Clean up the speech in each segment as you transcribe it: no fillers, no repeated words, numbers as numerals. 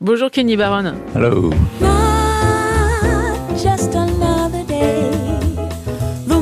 Bonjour Kenny Barron. Hello. Not just another day. The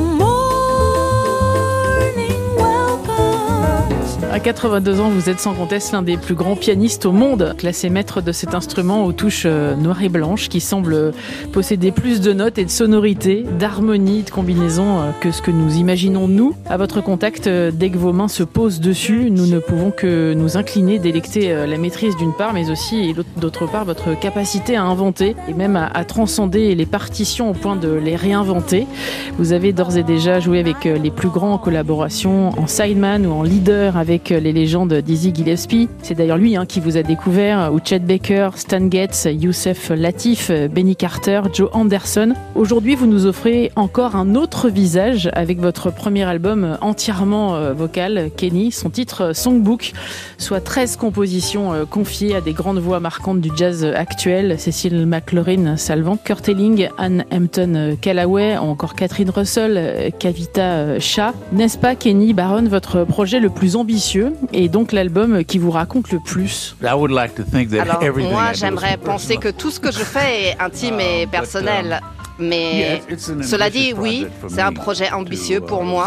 morning welcomes. À 82 ans, vous êtes sans conteste l'un des plus grands pianistes au monde, classé maître de cet instrument aux touches noires et blanches qui semble posséder plus de notes et de sonorités, d'harmonie, de combinaisons que ce que nous imaginons nous. À votre contact, dès que vos mains se posent dessus, nous ne pouvons que nous incliner, délecter la maîtrise d'une part, mais aussi et d'autre part votre capacité à inventer et même à transcender les partitions au point de les réinventer. Vous avez d'ores et déjà joué avec les plus grands en collaboration, en sideman ou en leader avec les légendes Dizzy Gillespie. C'est d'ailleurs lui qui vous a découvert, ou Chet Baker, Stan Getz, Youssef Latif, Benny Carter, Joe Anderson. Aujourd'hui, vous nous offrez encore un autre visage avec votre premier album entièrement vocal, Kenny, son titre Songbook, soit 13 compositions confiées à des grandes voix marquantes du jazz actuel, Cecil McLaurin Salvant, Kurt Elling, Ann Hampton Callaway, ou encore Catherine Russell, Kavita Shah. N'est-ce pas, Kenny Barron, votre projet le plus ambitieux et donc l'album qui vous raconte le plus? Alors moi, j'aimerais penser que tout ce que je fais est intime et personnel. Mais cela dit, oui, c'est un projet ambitieux pour moi.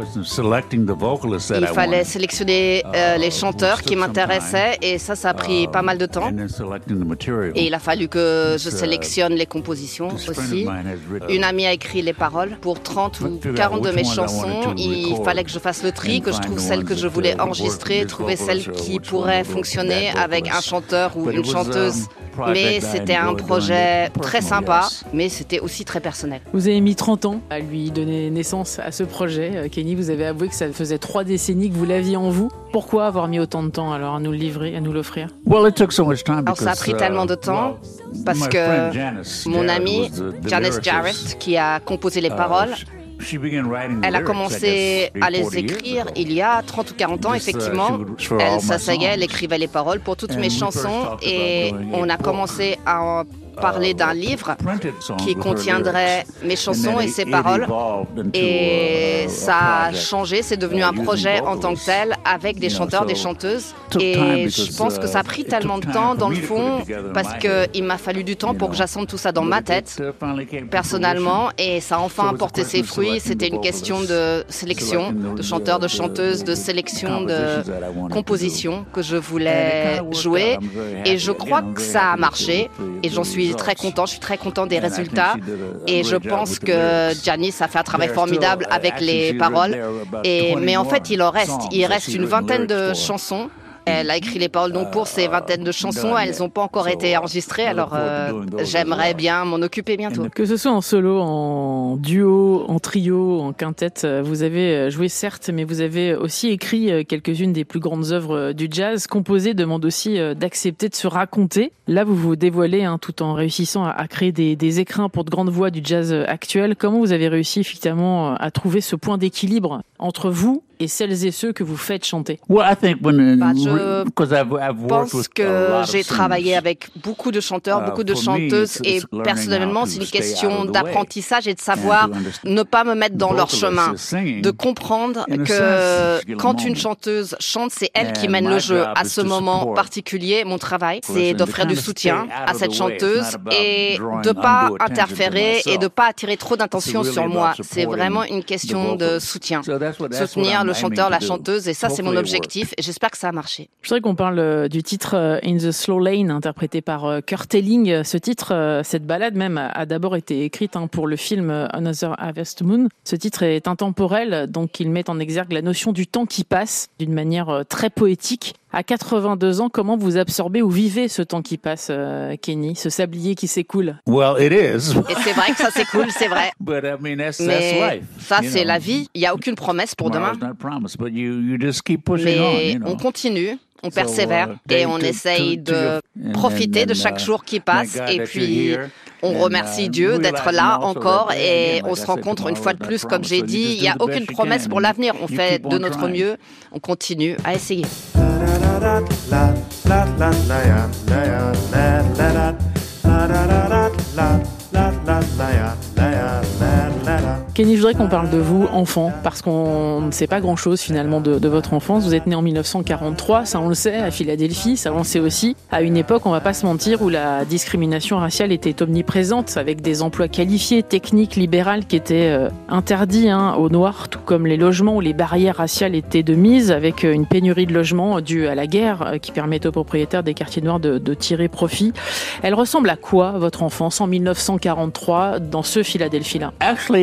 Il fallait sélectionner les chanteurs qui m'intéressaient et ça a pris pas mal de temps. Et il a fallu que je sélectionne les compositions aussi. Une amie a écrit les paroles pour 30 ou 40 de mes chansons. Il fallait que je fasse le tri, que je trouve celle que je voulais enregistrer, trouver celle qui pourrait fonctionner avec un chanteur ou une chanteuse. Mais c'était un projet très sympa, mais c'était aussi très personnel. Vous avez mis 30 ans à lui donner naissance à ce projet. Kenny, vous avez avoué que ça faisait 3 décennies que vous l'aviez en vous. Pourquoi avoir mis autant de temps alors à nous le livrer, à nous l'offrir? Alors ça a pris tellement de temps parce que mon amie Janice Jarrett, qui a composé les paroles, elle a commencé à les écrire il y a 30 ou 40 ans, effectivement. Elle s'asseyait, elle écrivait les paroles pour toutes mes chansons et on a commencé à parler d'un livre qui contiendrait mes chansons et ses paroles. Et ça a changé, c'est devenu un projet en tant que tel avec des chanteurs, des chanteuses. Et je pense que ça a pris tellement de temps dans le fond parce qu'il m'a fallu du temps pour que j'assemble tout ça dans ma tête, personnellement. Et ça a enfin porté ses fruits. C'était une question de sélection, de chanteurs, de chanteuses, de sélection de compositions que je voulais jouer. Et je crois que ça a marché. Et j'en suis très content, je suis très content des résultats et je pense que Janice a fait un travail formidable avec les paroles. Mais en fait, il reste une vingtaine de chansons. Elle a écrit les paroles donc pour ces vingtaines de chansons. Elles n'ont pas encore été enregistrées, alors j'aimerais bien m'en occuper bientôt. Que ce soit en solo, en duo, en trio, en quintette, vous avez joué certes, mais vous avez aussi écrit quelques-unes des plus grandes œuvres du jazz. Composer demande aussi d'accepter de se raconter. Là, vous vous dévoilez tout en réussissant à créer des écrins pour de grandes voix du jazz actuel. Comment vous avez réussi effectivement à trouver ce point d'équilibre entre vous et celles et ceux que vous faites chanter? Je pense que j'ai travaillé avec beaucoup de chanteurs, beaucoup de chanteuses et personnellement, c'est une question d'apprentissage et de savoir ne pas me mettre dans leur chemin, de comprendre que quand une chanteuse chante, c'est elle qui mène le jeu. À ce moment particulier, mon travail, c'est d'offrir du soutien à cette chanteuse et de pas interférer et de pas attirer trop d'attention sur moi. C'est vraiment une question de soutien. Soutenir le chanteur, la chanteuse, et ça, c'est mon objectif et j'espère que ça a marché. Je voudrais qu'on parle du titre In the Slow Lane, interprété par Kurt Elling. Ce titre, cette ballade même, a d'abord été écrite pour le film Another Harvest Moon. Ce titre est intemporel, donc il met en exergue la notion du temps qui passe d'une manière très poétique. À 82 ans, comment vous absorbez ou vivez ce temps qui passe, Kenny, ce sablier qui s'écoule? Et c'est vrai que ça s'écoule, c'est vrai. Mais ça, c'est la vie. Il n'y a aucune promesse pour demain. Mais on continue. On persévère et on essaye de profiter de chaque jour qui passe et puis on remercie Dieu d'être là encore et on se rencontre une fois de plus, comme j'ai dit, il n'y a aucune promesse pour l'avenir. On fait de notre mieux, on continue à essayer. Kenny, je voudrais qu'on parle de vous, enfant, parce qu'on ne sait pas grand-chose finalement de votre enfance. Vous êtes né en 1943, ça on le sait, à Philadelphie, ça on le sait aussi, à une époque, on va pas se mentir, où la discrimination raciale était omniprésente, avec des emplois qualifiés, techniques, libérales, qui étaient interdits aux Noirs, tout comme les logements où les barrières raciales étaient de mise, avec une pénurie de logements due à la guerre, qui permettait aux propriétaires des quartiers noirs de tirer profit. Elle ressemble à quoi, votre enfance, en 1943, dans ce Philadelphie-là?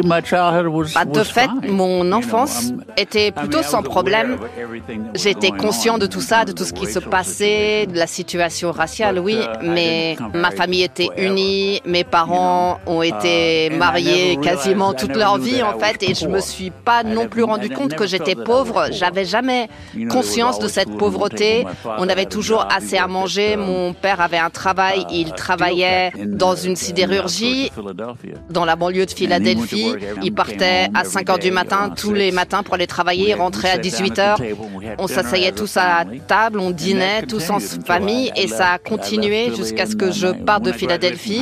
De fait, mon enfance était plutôt sans problème. J'étais conscient de tout ça, de tout ce qui se passait, de la situation raciale, oui, mais ma famille était unie, mes parents ont été mariés quasiment toute leur vie, en fait, et je me suis pas non plus rendu compte que j'étais pauvre. J'avais jamais conscience de cette pauvreté. On avait toujours assez à manger. Mon père avait un travail, il travaillait dans une sidérurgie dans la banlieue de Philadelphie. Il partait à 5h du matin, tous les matins pour aller travailler, il rentrait à 18h. On s'asseyait tous à table, on dînait tous en famille et ça a continué jusqu'à ce que je parte de Philadelphie.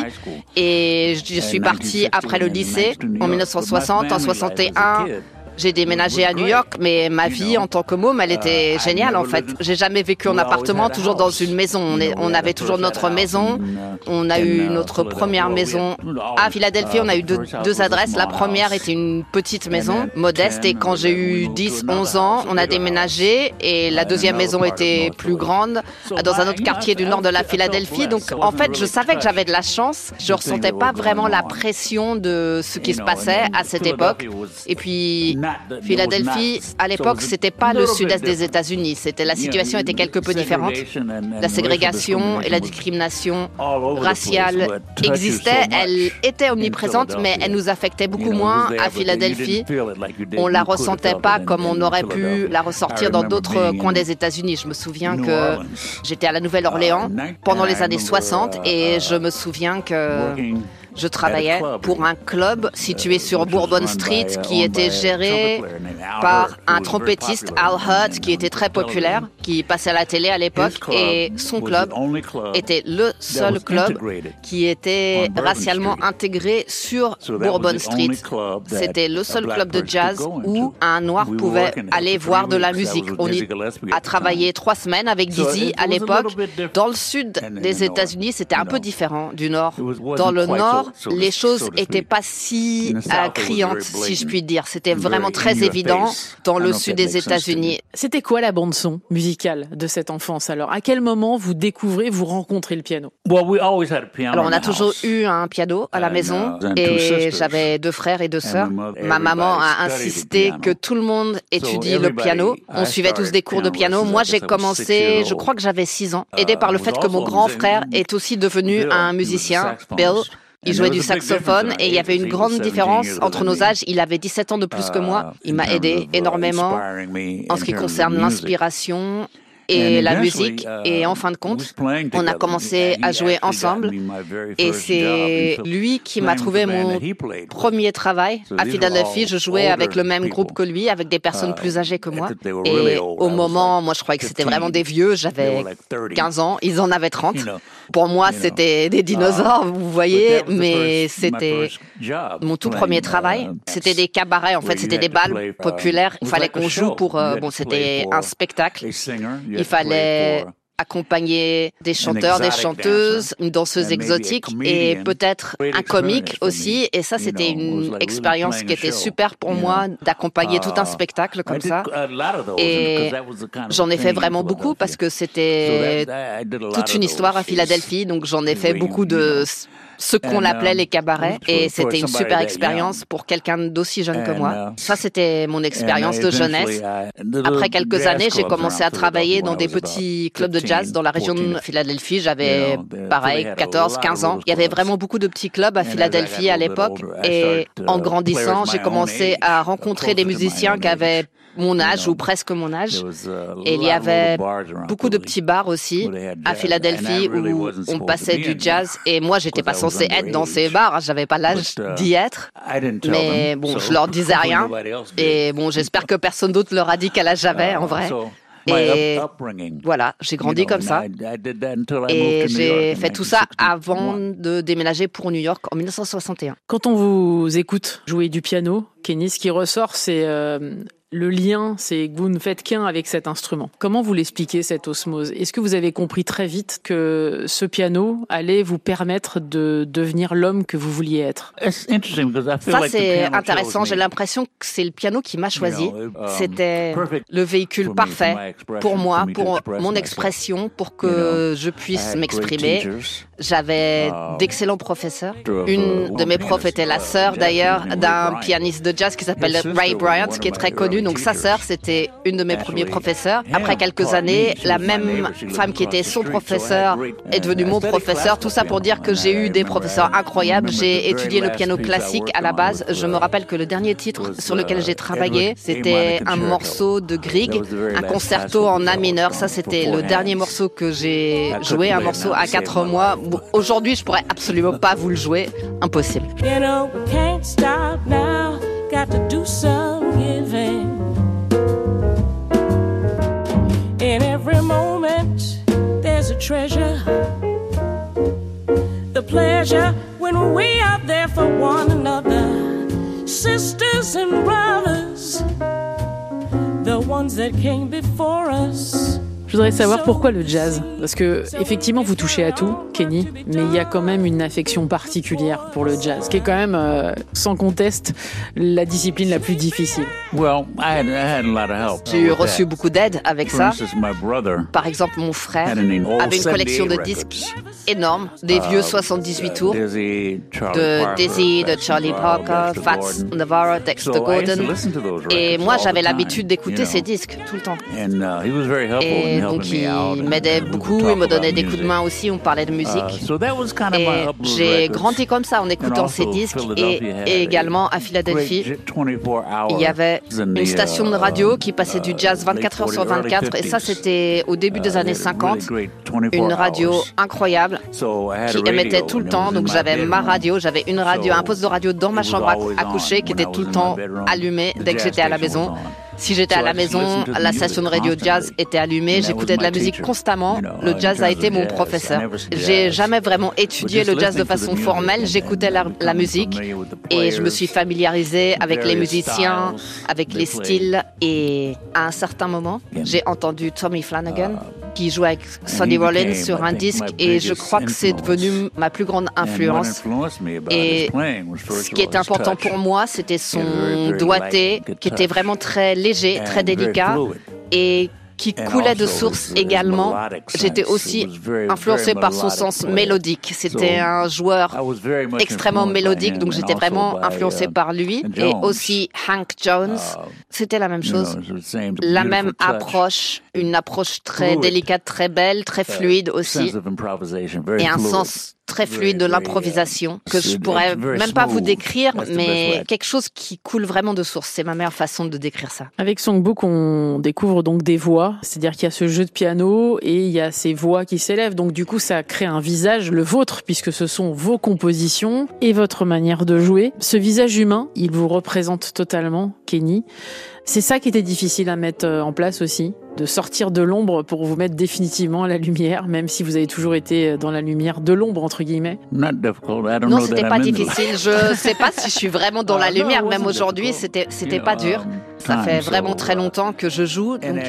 Et je suis partie après le lycée en 1960, en 61. J'ai déménagé à New York, mais ma vie en tant que môme, elle était géniale en fait. J'ai jamais vécu en appartement, toujours dans une maison. On avait toujours notre maison. On a eu notre première maison à Philadelphie. On a eu deux adresses. La première était une petite maison, modeste. Et quand j'ai eu 10, 11 ans, on a déménagé. Et la deuxième maison était plus grande, dans un autre quartier du nord de la Philadelphie. Donc en fait, je savais que j'avais de la chance. Je ressentais pas vraiment la pression de ce qui se passait à cette époque. Et puis Philadelphie, à l'époque, c'était pas le sud-est des États-Unis. La situation était quelque peu différente. La ségrégation et la discrimination raciale existaient. Elle était omniprésente, mais elle nous affectait beaucoup moins à Philadelphie. On la ressentait pas comme on aurait pu la ressortir dans d'autres coins des États-Unis. Je me souviens que j'étais à la Nouvelle-Orléans pendant les années 60 et je me souviens que je travaillais pour un club situé sur Bourbon Street qui était géré par un trompettiste, Al Hutt, qui était très populaire, qui passait à la télé à l'époque. Et son club était le seul club qui était racialement intégré sur Bourbon Street. C'était le seul club de jazz où un noir pouvait aller voir de la musique. On y a travaillé 3 semaines avec Dizzy à l'époque. Dans le sud des États-Unis, c'était un peu différent du nord. Dans le nord, les choses n'étaient pas si criantes, si je puis dire. C'était vraiment très évident dans le sud des États-Unis. C'était quoi la bande-son musicale de cette enfance alors? À quel moment vous rencontrez le piano? Alors, on a toujours eu un piano à la maison et j'avais 2 frères et 2 sœurs. Ma maman a insisté que tout le monde étudie le piano. On suivait tous des cours de piano. Moi, j'ai commencé, je crois que j'avais 6 ans, aidé par le fait que mon grand frère est aussi devenu un musicien, Bill. Il jouait du saxophone et il y avait une grande différence entre nos âges. Il avait 17 ans de plus que moi. Il m'a aidé énormément en ce qui concerne l'inspiration et la musique. Et en fin de compte, on a commencé à jouer ensemble. Et c'est lui qui m'a trouvé mon premier travail. À Philadelphie, je jouais avec le même groupe que lui, avec des personnes plus âgées que moi. Et au moment, moi, je croyais que c'était vraiment des vieux. J'avais 15 ans, ils en avaient 30. Pour moi, c'était des dinosaures, vous voyez, mais c'était mon tout premier travail. C'était des cabarets, en fait, c'était des bals populaires. Il fallait qu'on joue pour... c'était un spectacle. Il fallait accompagner des chanteurs, des chanteuses, une danseuse exotique et peut-être un comique aussi. Et ça, c'était une expérience qui était super pour moi d'accompagner tout un spectacle comme ça. Et j'en ai fait vraiment beaucoup parce que c'était toute une histoire à Philadelphie. Donc j'en ai fait beaucoup de ce qu'on appelait les cabarets et c'était une super expérience pour quelqu'un d'aussi jeune que moi. Ça, c'était mon expérience de jeunesse. Après quelques années, j'ai commencé à travailler dans des petits clubs de jazz dans la région de Philadelphie. J'avais, pareil, 14, 15 ans. Il y avait vraiment beaucoup de petits clubs à Philadelphie à l'époque et en grandissant, j'ai commencé à rencontrer des musiciens qui avaient mon âge ou presque mon âge. Et il y avait beaucoup de petits bars aussi à Philadelphie où on passait du jazz. Et moi, j'étais pas censée être dans ces bars. J'avais pas l'âge d'y être. Mais bon, je leur disais rien. Et bon, j'espère que personne d'autre leur a dit quel âge j'avais en vrai. Et voilà, j'ai grandi comme ça. Et j'ai fait tout ça avant de déménager pour New York en 1961. Quand on vous écoute jouer du piano, Kenny, ce qui ressort, c'est le lien, c'est que vous ne faites qu'un avec cet instrument. Comment vous l'expliquez, cette osmose ? Est-ce que vous avez compris très vite que ce piano allait vous permettre de devenir l'homme que vous vouliez être ? Ça, c'est intéressant. J'ai l'impression que c'est le piano qui m'a choisi. C'était le véhicule parfait pour moi, pour mon expression, pour que je puisse m'exprimer. J'avais d'excellents professeurs. Une de mes profs était la sœur, d'ailleurs, d'un pianiste de jazz qui s'appelle Ray Bryant, qui est très connu. Donc sa sœur, c'était une de mes premiers professeurs. Après quelques années, la même femme qui était son professeur est devenue mon professeur. Tout ça pour dire que j'ai eu des professeurs incroyables. J'ai étudié le piano classique à la base. Je me rappelle que le dernier titre sur lequel j'ai travaillé, c'était un morceau de Grieg, un concerto en A mineur. Ça, c'était le dernier morceau que j'ai joué, un morceau à 4 mois. Aujourd'hui, je pourrais absolument pas vous le jouer. Impossible. You know, we can't stop now. Got to do some giving. In every moment, there's a treasure. The pleasure when we are there for one another. Sisters and brothers, the ones that came before us. Je voudrais savoir pourquoi le jazz. Parce que, effectivement, vous touchez à tout, Kenny, mais il y a quand même une affection particulière pour le jazz, qui est quand même, sans conteste, la discipline la plus difficile. J'ai reçu beaucoup d'aide avec ça. Par exemple, mon frère avait une collection de disques énorme, des vieux 78 tours, de Dizzy, de Charlie Parker, Fats Navarro, Dexter Gordon. Et moi, j'avais l'habitude d'écouter ces disques tout le temps. Et donc, il m'aidait beaucoup, il me donnait des coups de main aussi, on parlait de musique. Et j'ai grandi comme ça en écoutant ces disques. Et également à Philadelphie, il y avait une station de radio qui passait du jazz 24 heures sur 24. Et ça, c'était au début des années 50. Une radio incroyable qui émettait tout le temps. Donc j'avais ma radio, j'avais une radio, un poste de radio dans ma chambre à coucher qui était tout le temps allumé dès que j'étais à la maison. Si j'étais à la maison, la station de radio jazz était allumée, j'écoutais de la musique constamment. Le jazz a été mon professeur. J'ai jamais vraiment étudié le jazz de façon formelle, j'écoutais la musique et je me suis familiarisée avec les musiciens, avec les styles. Et à un certain moment, j'ai entendu Tommy Flanagan qui jouait avec Sonny Rollins sur un disque et je crois que c'est devenu ma plus grande influence. Et ce qui est important pour moi, c'était son doigté qui était vraiment très léger, très délicat et qui coulait de source également. J'étais aussi influencé par son sens mélodique. C'était un joueur extrêmement mélodique, donc j'étais vraiment influencé par lui. Et aussi Hank Jones, c'était la même chose. La même approche, une approche très délicate, très belle, très fluide aussi. Et un sens très fluide de l'improvisation que je pourrais même pas vous décrire, mais quelque chose qui coule vraiment de source. C'est ma meilleure façon de décrire ça. Avec Songbook, on découvre donc des voix, c'est-à-dire qu'il y a ce jeu de piano et il y a ces voix qui s'élèvent. Donc du coup, ça crée un visage, le vôtre, puisque ce sont vos compositions et votre manière de jouer. Ce visage humain, il vous représente totalement, Kenny. C'est ça qui était difficile à mettre en place aussi, de sortir de l'ombre pour vous mettre définitivement à la lumière, même si vous avez toujours été dans la lumière de l'ombre, entre guillemets. Non, c'était pas difficile. Je sais pas si je suis vraiment dans la lumière. Même aujourd'hui, c'était pas dur. Ça fait vraiment très longtemps que je joue. Donc,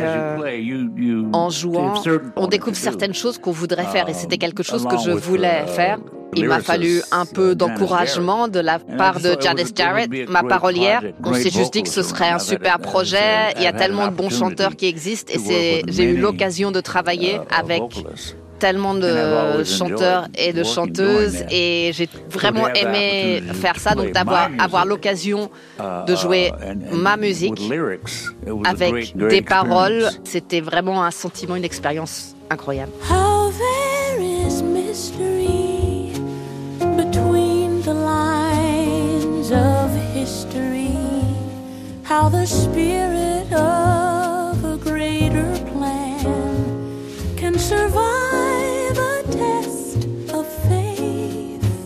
en jouant, on découvre certaines choses qu'on voudrait faire. Et c'était quelque chose que je voulais faire. Il m'a fallu un peu d'encouragement de la part de Janice Jarrett, ma parolière. On s'est juste dit que ce serait un super projet. Il y a tellement de bons chanteurs qui existent et j'ai eu l'occasion de travailler avec tellement de chanteurs et de chanteuses et j'ai vraiment aimé faire ça, donc avoir l'occasion de jouer ma musique avec des paroles, c'était vraiment un sentiment, une expérience incroyable. How there is mystery between the lines of history. How the spirit of a greater plan can survive a test of faith.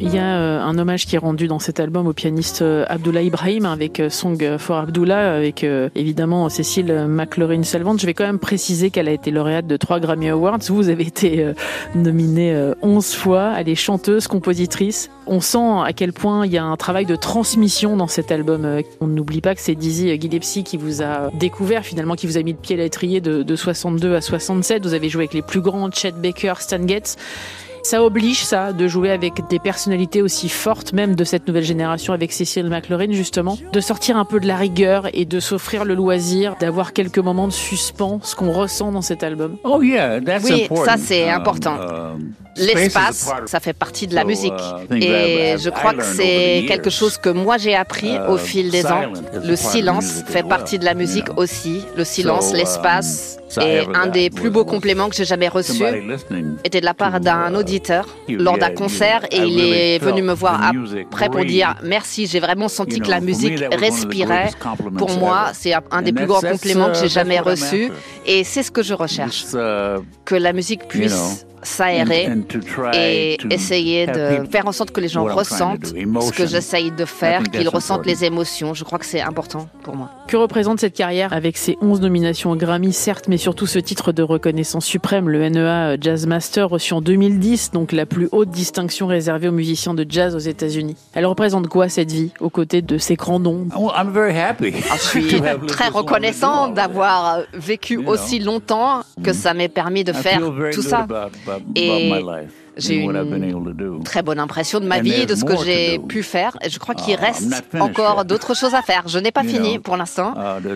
Il y a un hommage qui est rendu dans cet album au pianiste Abdullah Ibrahim avec Song for Abdullah, avec évidemment Cécile McLaurin-Salvant. Je vais quand même préciser qu'elle a été lauréate de 3 Grammy Awards. Vous avez été nominée 11 fois. Elle est chanteuse, compositrice. On sent à quel point il y a un travail de transmission dans cet album. On n'oublie pas que c'est Dizzy Gillespie qui vous a découvert, finalement, qui vous a mis le pied à l'étrier de 62 à 67. Vous avez joué avec les plus grands, Chet Baker, Stan Getz. Ça oblige, ça, de jouer avec des personnalités aussi fortes, même de cette nouvelle génération, avec Cécile McLaurin, justement, de sortir un peu de la rigueur et de s'offrir le loisir d'avoir quelques moments de suspens, ce qu'on ressent dans cet album. Oh yeah, that's oui, important. Ça c'est important. L'espace, ça fait partie de la musique. Et je crois que c'est quelque chose que moi j'ai appris au fil des ans. Le silence fait partie de la musique aussi. Le silence, l'espace. Et un des plus beaux compliments que j'ai jamais reçus était de la part d'un auditeur lors d'un concert, et il est venu me voir après pour dire merci, j'ai vraiment senti que la musique respirait. Pour moi, c'est un des plus grands compliments que j'ai jamais reçus, et c'est ce que je recherche, que la musique puisse s'aérer et essayer de faire en sorte que les gens ressentent ce que j'essaye de faire, qu'ils ressentent les émotions. Je crois que c'est important pour moi. Que représente cette carrière avec ses 11 nominations au Grammy, certes, mais surtout ce titre de reconnaissance suprême, le NEA Jazz Master, reçu en 2010, donc la plus haute distinction réservée aux musiciens de jazz aux États-Unis. Elle représente quoi, cette vie, aux côtés de ces grands noms? Je suis très reconnaissant d'avoir vécu aussi longtemps, que ça m'ait permis de faire tout ça. Et j'ai une très bonne impression de ma vie, de ce que j'ai pu faire. Et je crois qu'il reste encore d'autres choses à faire. Je n'ai pas fini pour l'instant.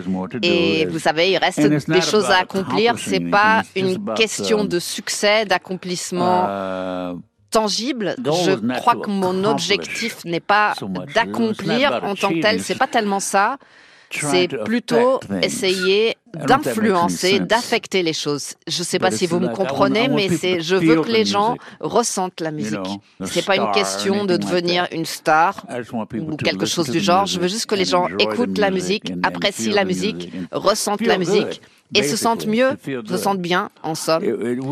Et vous savez, il reste des choses à accomplir. C'est pas une question de succès, d'accomplissement tangible. Je crois que mon objectif n'est pas d'accomplir en tant que tel. C'est pas tellement ça. C'est plutôt essayer d'influencer, d'affecter les choses. Je ne sais pas si vous me comprenez, mais je veux que les gens ressentent la musique. C'est pas une question de devenir une star ou quelque chose du genre. Je veux juste que les gens écoutent la musique, apprécient la musique, ressentent la musique et se sentent mieux, se sentent bien, en somme.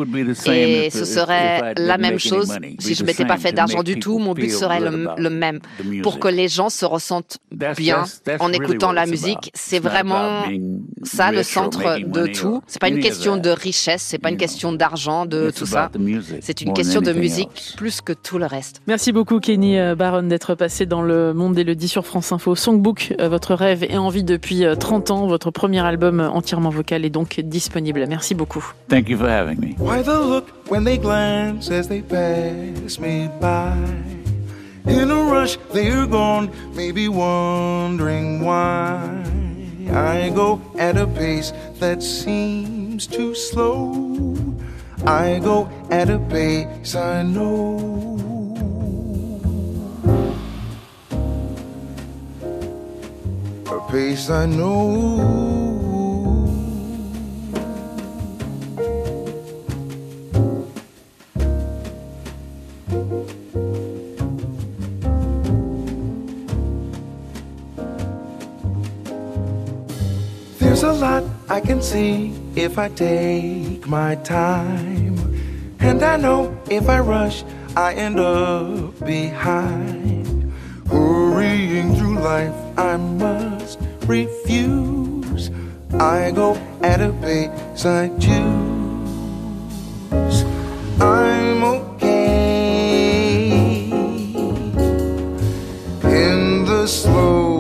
Et ce serait la même chose si je ne m'étais pas fait d'argent du tout. Mon but serait le même, pour que les gens se ressentent bien en écoutant la musique. C'est vraiment ça le centre de tout. C'est pas une question de richesse, c'est pas une question d'argent, de tout ça. C'est une question de musique plus que tout le reste. Merci beaucoup Kenny Barron d'être passé dans Le Monde d'Élodie sur France Info. Songbook, votre rêve et envie depuis 30 ans, votre premier album entièrement vocal est donc disponible. Merci beaucoup. Thank you for having me. Why the look when they glance as they pass me by? In a rush, they're gone, maybe wondering why. I go at a pace that seems too slow. I go at a pace I know. A pace I know. There's a lot I can see if I take my time. And I know if I rush, I end up behind. Hurrying through life, I must refuse. I go at a pace I choose. I'm okay in the slow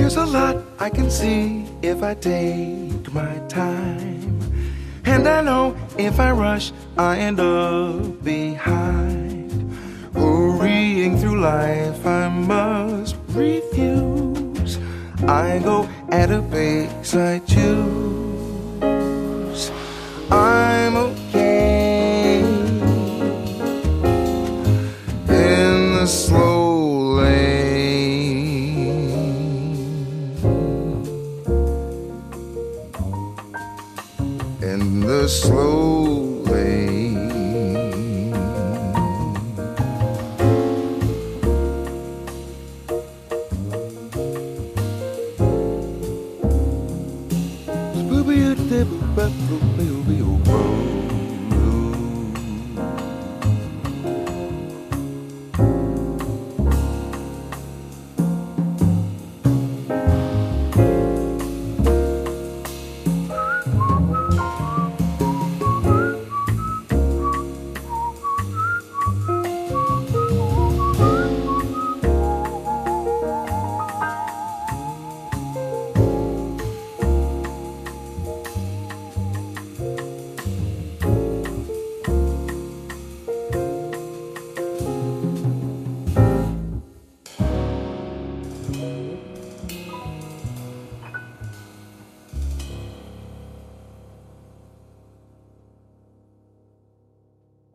There's a lot I can see if I take my time. And I know if I rush, I end up behind. Hurrying through life, I must refuse. I go at a pace I choose. I'm okay in the slow lane, in the slow lane.